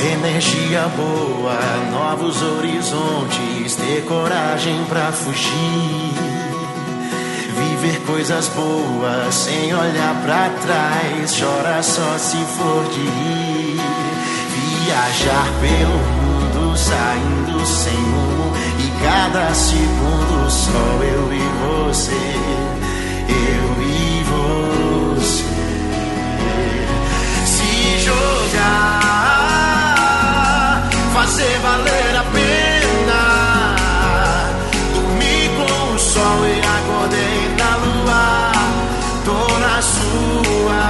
Energia boa, novos horizontes, ter coragem pra fugir, viver coisas boas sem olhar pra trás, chora só se for de rir, viajar pelo mundo saindo sem rumo, e cada segundo só eu e você, eu e você, se jogar, fazer valer a pena, dormir com o sol e acordei na lua, tô na sua,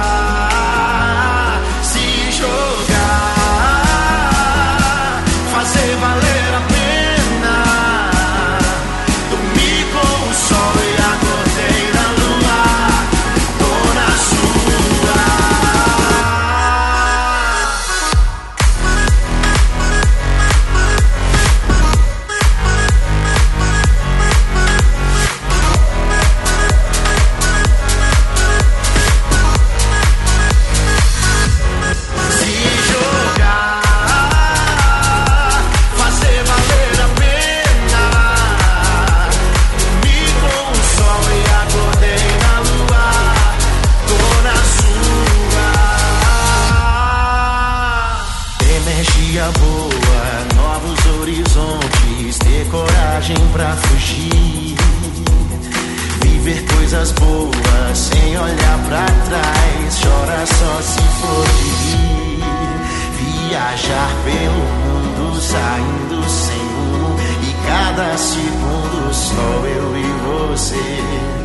se jogar, fazer valer a pena, dormir com o sol e acordei na lua, tô na sua. Energia boa, novos horizontes, ter coragem pra fugir, viver coisas boas sem olhar pra trás, chora só se for de rir, viajar pelo mundo saindo sem rumo, e cada segundo só eu e você.